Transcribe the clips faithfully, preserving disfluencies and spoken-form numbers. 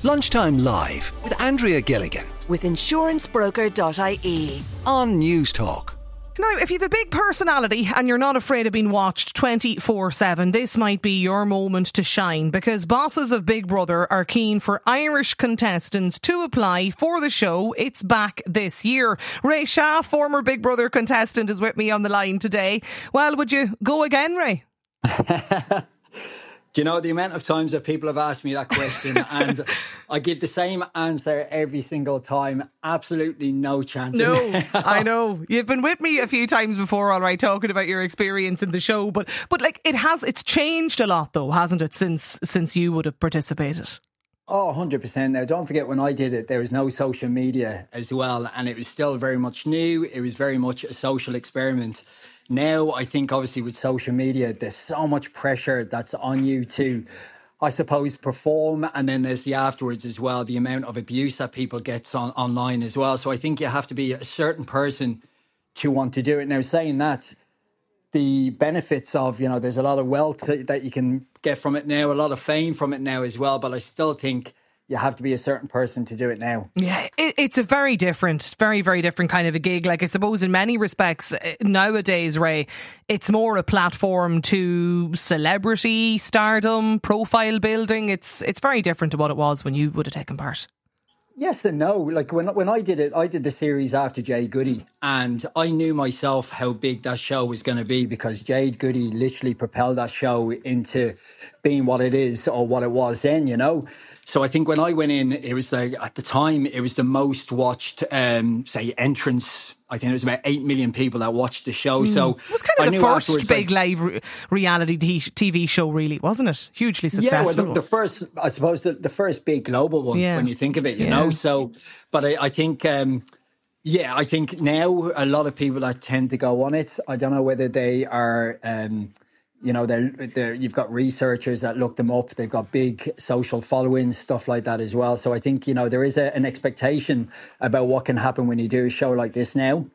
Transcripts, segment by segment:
Lunchtime Live with Andrea Gilligan with insurance broker dot I E on News Talk. Now, if you have a big personality and you're not afraid of being watched twenty-four seven, this might be your moment to shine, because bosses of Big Brother are keen for Irish contestants to apply for the show. It's back this year. Ray Shah, former Big Brother contestant, is with me on the line today. Well, would you go again, Ray? Do you know the amount of times that people have asked me that question and I give the same answer every single time? Absolutely no chance. No, I know. You've been with me a few times before, all right, talking about your experience in the show, but but like it has, it's changed a lot though, hasn't it, since since you would have participated? Oh, one hundred percent. Now, don't forget, when I did it, there was no social media as well, and it was still very much new. It was very much a social experiment. Now, I think obviously with social media, there's so much pressure that's on you to, I suppose, perform. And then there's the afterwards as well, the amount of abuse that people get on online as well. So I think you have to be a certain person to want to do it. Now, saying that, the benefits of, you know, there's a lot of wealth that you can get from it now, a lot of fame from it now as well. But I still think you have to be a certain person to do it now. Yeah, it, it's a very different, very, very different kind of a gig. Like, I suppose in many respects, nowadays, Ray, it's more a platform to celebrity stardom, profile building. It's it's very different to what it was when you would have taken part. Yes and no. Like when when I did it, I did the series after Jade Goody, and I knew myself how big that show was going to be, because Jade Goody literally propelled that show into being what it is, or what it was then, you know. So I think when I went in, it was like, at the time, it was the most watched, um, say, entrance. I think it was about eight million people that watched the show. Mm. So it was kind of the first big like, live re- reality T V show, really, wasn't it? Hugely successful. Yeah, well, the, the first, I suppose, the, the first big global one, yeah. when you think of it, you yeah. know. So, but I, I think, um, yeah, I think now a lot of people that tend to go on it, I don't know whether they are... Um, You know, they're, they're, you've got researchers that look them up. They've got big social followings, stuff like that as well. So I think, you know, there is a, an expectation about what can happen when you do a show like this now.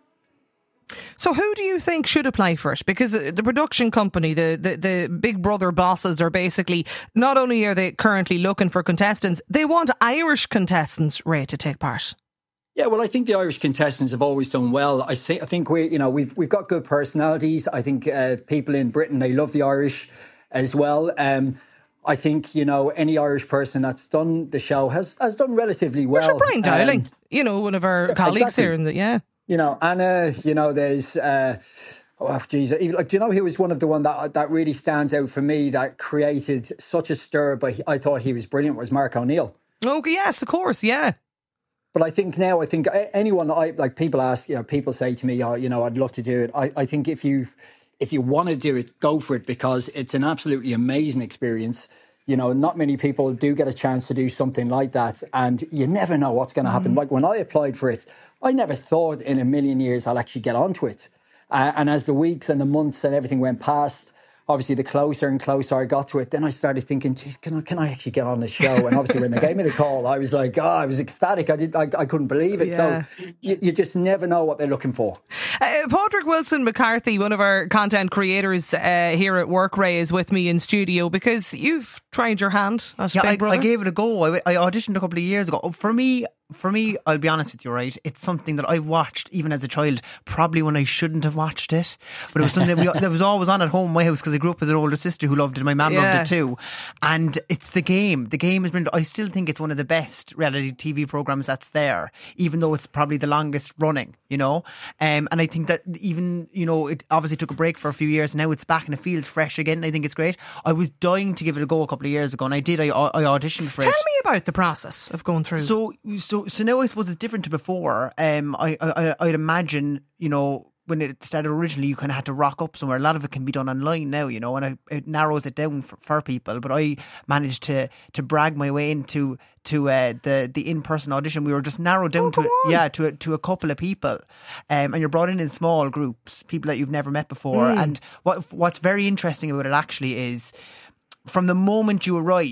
So who do you think should apply for it? Because the production company, the, the, the Big Brother bosses are basically, not only are they currently looking for contestants, they want Irish contestants, Ray, to take part. Yeah, well, I think the Irish contestants have always done well. I think I think we, you know, we've we've got good personalities. I think uh, people in Britain, they love the Irish as well. Um, I think, you know, any Irish person that's done the show has has done relatively well. Sure, Brian Dowling, um, you know, one of our yeah, colleagues exactly. here in the yeah. You know, Anna. You know, there's. Uh, oh, geez, like, do you know who was one of the one that that really stands out for me that created such a stir? But he, I thought he was brilliant. Was Mark O'Neill? Oh yes, of course, yeah. But I think now, I think anyone, I like people ask, you know, people say to me, oh, you know, I'd love to do it. I, I think if you if you want to do it, go for it, because it's an absolutely amazing experience. You know, not many people do get a chance to do something like that, and you never know what's going to happen. Mm. Like when I applied for it, I never thought in a million years I'll actually get onto it. Uh, and as the weeks and the months and everything went past, obviously, the closer and closer I got to it, then I started thinking, geez, can I, can I actually get on the show? And obviously, when they gave me the call, I was like, oh, I was ecstatic. I did, I, I couldn't believe it. Yeah. So you, you just never know what they're looking for. Uh, Patrick Wilson McCarthy, one of our content creators uh, here at Work, Ray, is with me in studio because you've tried your hand at yeah, Big I, Brother. I gave it a go. I, I auditioned a couple of years ago. For me, For me, I'll be honest with you, right? It's something that I've watched even as a child, probably when I shouldn't have watched it. But it was something that, we, that was always on at home in my house, because I grew up with an older sister who loved it. My mum yeah. loved it too. And it's the game. The game has been, I still think it's one of the best reality T V programmes that's there, even though it's probably the longest running, you know? Um, and I think that even, you know, it obviously took a break for a few years. Now it's back and it feels fresh again. And I think it's great. I was dying to give it a go a couple of years ago, and I did. I, I auditioned for Tell it. Tell me about the process of going through. So, so, so now I suppose it's different to before. Um, I, I, I'd imagine, you know, when it started originally, you kind of had to rock up somewhere. A lot of it can be done online now, you know, and I, it narrows it down for, for people. But I managed to to brag my way into to uh, the the in person audition. We were just narrowed down oh, to yeah to a, to a couple of people, um, and you're brought in in small groups, people that you've never met before. Mm. And what what's very interesting about it actually is, from the moment you arrive,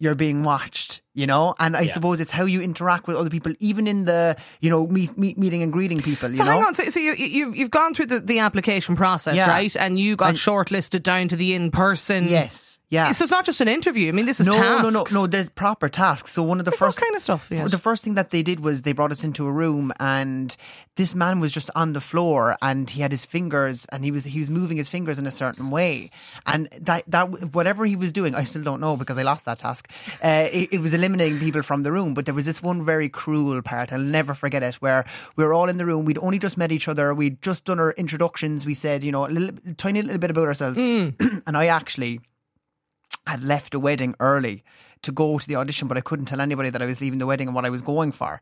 you're being watched, you know, and I Yeah. suppose it's how you interact with other people, even in the, you know, meet, meet, meeting and greeting people, you So know. hang on, so, so you, you, you've gone through the, the application process, Yeah. right? And you got And- shortlisted down to the in-person. Yes, yeah. So it's not just an interview. I mean, this is no, tasks. no, no, no. There's proper tasks. So one of the Like first what kind of stuff? Yes. The first thing that they did was they brought us into a room, and this man was just on the floor, and he had his fingers, and he was he was moving his fingers in a certain way, and that that whatever he was doing, I still don't know because I lost that task. Uh, it, it was eliminating people from the room, but there was this one very cruel part. I'll never forget it, where we were all in the room. We'd only just met each other. We'd just done our introductions. We said, you know, a little, tiny little bit about ourselves, Mm. and I actually had left a wedding early to go to the audition, but I couldn't tell anybody that I was leaving the wedding and what I was going for.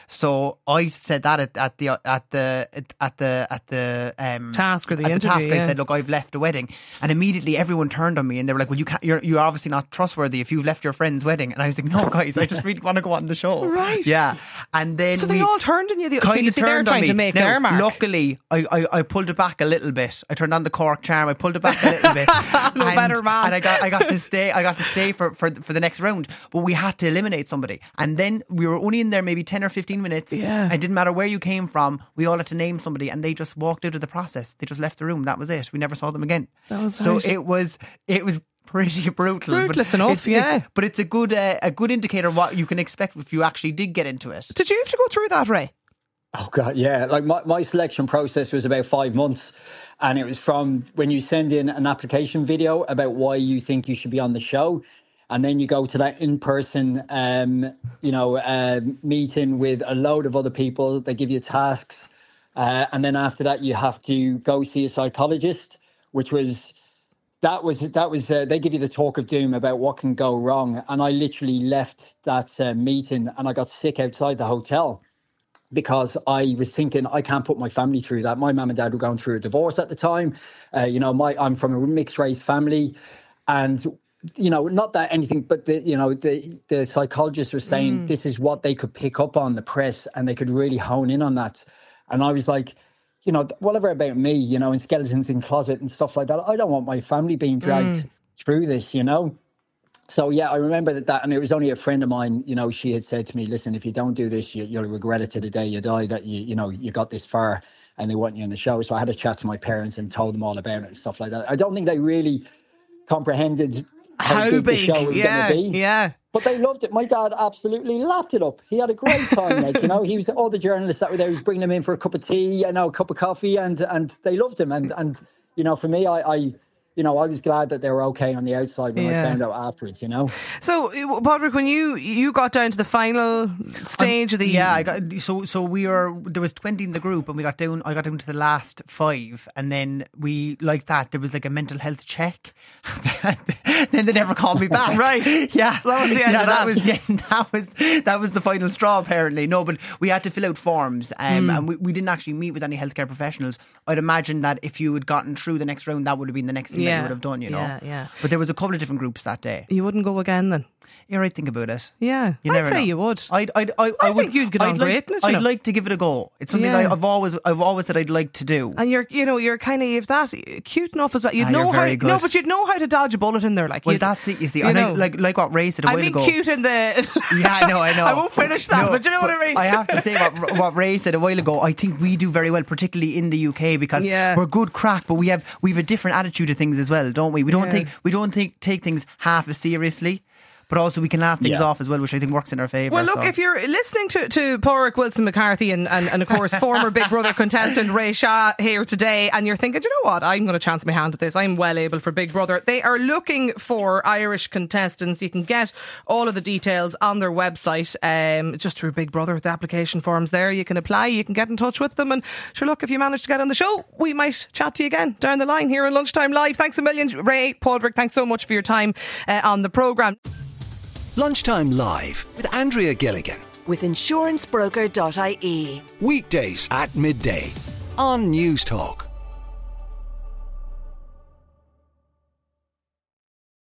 So I said that at, at the at the at the at the um, Task or the at interview, task. yeah. I said, "Look, I've left a wedding," and immediately everyone turned on me and they were like, "Well, you can't. You're you're obviously not trustworthy if you've left your friend's wedding." And I was like, "No, guys, I just really want to go on the show." Right. Yeah. And then So they we all turned on you. The, so kind you of see, they're turned on trying me. to make Now, their mark. Luckily, I, I, I pulled it back a little bit. I turned on the cork charm. I pulled it back a little bit. No and, better man. And I got I got to stay. I got to stay for, for for the next round. But we had to eliminate somebody. And then we were only in there maybe ten or fifteen minutes. Yeah. It didn't matter where you came from. We all had to name somebody, and they just walked out of the process. They just left the room. That was it. We never saw them again. That was so right. it was it was pretty brutal. but Ruthless enough, it's, yeah. It's, but it's a good uh, a good indicator of what you can expect if you actually did get into it. Did you have to go through that, Ray? Oh God, yeah. Like my, my selection process was about five months, and it was from when you send in an application video about why you think you should be on the show, and then you go to that in-person, um, you know, uh, meeting with a load of other people. They give you tasks, uh, and then after that, you have to go see a psychologist, which was. That was that was uh, they give you the talk of doom about what can go wrong, and I literally left that uh, meeting and I got sick outside the hotel because I was thinking I can't put my family through that. My mum and dad were going through a divorce at the time. Uh, you know, my I'm from a mixed race family, and you know, not that anything, but the you know the the psychologist was saying this is what they could pick up on the press, and they could really hone in on that. And I was like, you know, whatever about me, you know, and skeletons in closet and stuff like that. I don't want my family being dragged through this, you know. So, yeah, I remember that, that, and it was only a friend of mine, you know, she had said to me, listen, if you don't do this, you, you'll regret it to the day you die that, you you know, you got this far and they want you in the show. So I had a chat to my parents and told them all about it and stuff like that. I don't think they really comprehended how, How big, big? the show was Yeah, going to be. yeah. But they loved it. My dad absolutely lapped it up. He had a great time. Like, you know, he was all the journalists that were there. He was bringing them in for a cup of tea, you know, a cup of coffee, and and they loved him. And and you know, for me, I, I you know, I was glad that they were okay on the outside when Yeah. I found out afterwards. You know. So, Padraig, when you you got down to the final stage of the Yeah, I got so so we were there was twenty in the group, and we got down. I got down to the last five, and then we like that. There was like a mental health check. Then they never called me back. Right. Yeah, That was the end yeah, of that that. was the end. That was that was the final straw. Apparently, no, but we had to fill out forms, um, Mm. and we, we didn't actually meet with any healthcare professionals. I'd imagine that if you had gotten through the next round, that would have been the next thing that Yeah. you would have done. You know. Yeah, yeah. But there was a couple of different groups that day. You wouldn't go again then? Yeah, right. Think about it. Yeah. You I'd never say know. you would. I'd, I'd, I, I, I would, think you'd get I'd on like, great in it, you I'd know. like to give it a go. It's something Yeah. that I've always, I've always said I'd like to do. And you're, you know, you're kind of, you've that cute enough as well. You'd Ah, know you're how, very good. no, but you'd know how to dodge a bullet in there. Like, Well, you'd- that's it. You see, you and I, know. like like what Ray said a I while mean, ago. cute in the. Yeah, I know, I know. I won't finish that, No, but you know what I mean. I have to say what what Ray said a while ago. I think we do very well, particularly in the U K, because Yeah. we're good crack, but we have we have a different attitude to things as well, don't we? We don't Yeah. think we don't think take things half as seriously. But also we can laugh things Yeah. off as well, which I think works in our favour. Well, look, so. if you're listening to, to Pádraig Wilson McCarthy and, and, and, of course, former Big Brother contestant Ray Shaw here today, and you're thinking, do you know what? I'm going to chance my hand at this. I'm well able for Big Brother. They are looking for Irish contestants. You can get all of the details on their website, um, just through Big Brother. The application forms there. You can apply. You can get in touch with them. And sure, look, if you manage to get on the show, we might chat to you again down the line here on Lunchtime Live. Thanks a million, Ray, Pádraig. Thanks so much for your time uh, on the programme. Lunchtime Live with Andrea Gilligan. With insurance broker dot I E. Weekdays at midday on News Talk.